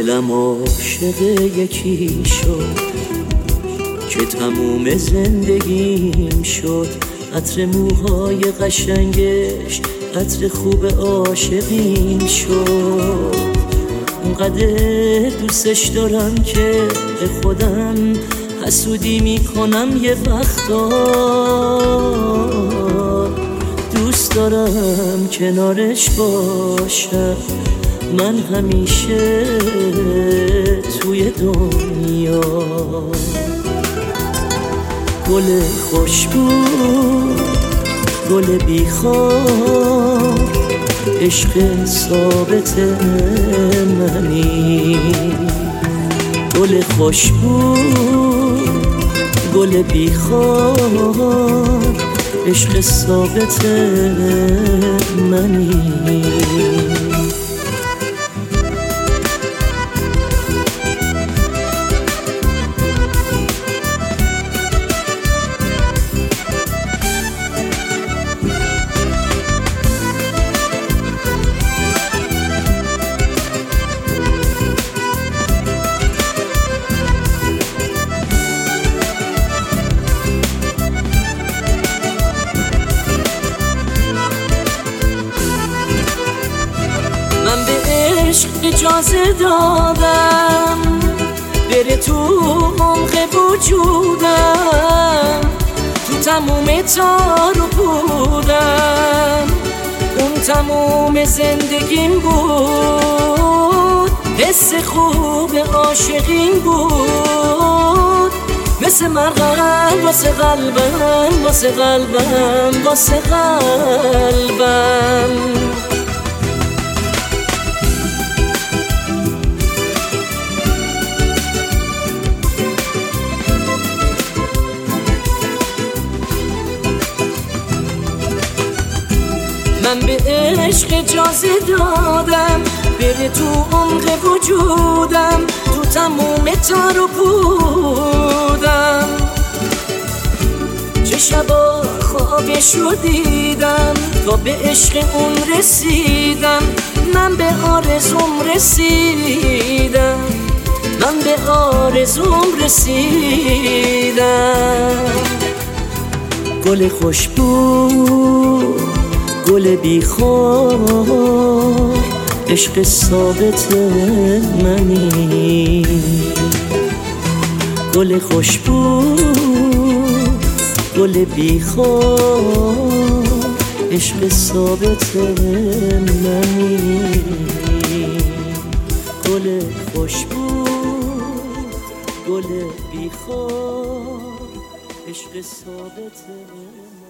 دلم عاشق یکی شد که تموم زندگیم شد. عطر موهای قشنگش عطر خوب عاشقیم شد. اونقدر دوستش دارم که به خودم حسودی میکنم یه وقتا. دوست دارم کنارش باشم من همیشه توی دنیا. گل خوشبو گل بیخار عشق ثابت منی. گل خوشبو گل بیخار عشق ثابت منی. من به عشق اجازه دادم بره تو عمق وجودم، تو تموم تار و پودم. اون تموم زندگیم بود، حس خوب عاشقین بود. مثل مرغم واسه قلبم واسه قلبم واسه قلبم. من به عشق اجازه دادم بره تو عمق وجودم، تو تموم تار و پودم. چه شبا خوابشو دیدم تا به عشق اون رسیدم. من به آرزوم رسیدم، من به آرزوم رسیدم. گل خوشبو گل بیخار عشق ثابت منی. گل خوشبو گل بیخار عشق ثابت منی. گل خوشبو گل بیخار عشق ثابت منی.